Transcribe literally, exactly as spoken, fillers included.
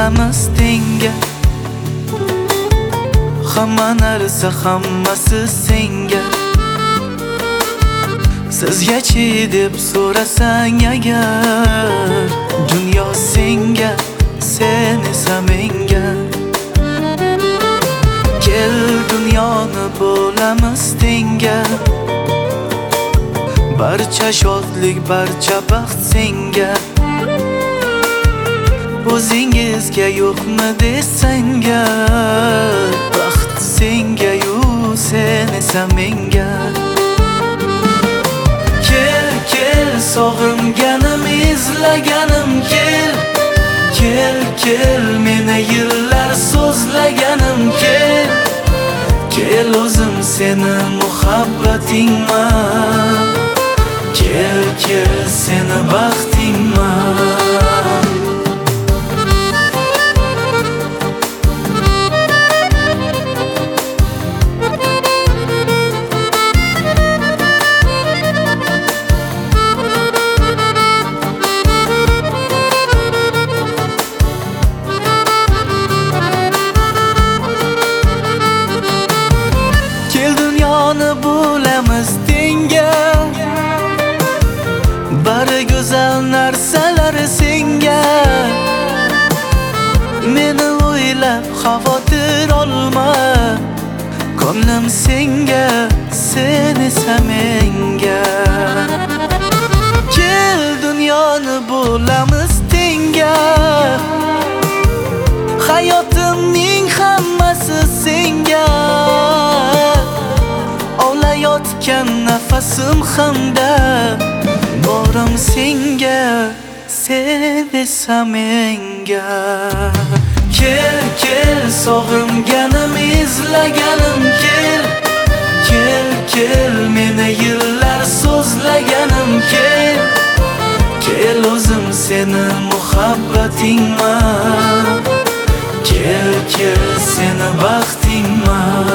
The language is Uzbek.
bo'lamiz tenga. Hamma narsa hammasi senga. Sizgachi deb so'rasang agar, dunyo senga, sen esa menga. Kel dunyoni bo'lamiz tenga. Barcha shodlik, barcha baxt senga. O'zingizga yo'qmi desanga, baxt senga yu, sen esa menga. Kel, kel, sog'inganim, izlaganim, kel. Kel, kel, meni yillar so'zlaganim, kel. Kel, o'zim seni muhabbatingman. Kel, kel, seni baxtingman. Bo'lamiz tenga. Bari go'zal narsalar senga. Meni o'ylab xavotir olma, ko'nglim senga, sen esa menga. Kel dunyoni bo'lamiz tenga. Hayotimning hammasi senga. Olayotgan nafasim hamda borim senga, sen esa menga. Kel, kel, sog'inganim, izlaganim, kel. Kel, kel, meni yillar so'zlaganim, kel. Kel, o'zim seni muhabbatingman. Kel, kel, seni baxtingman.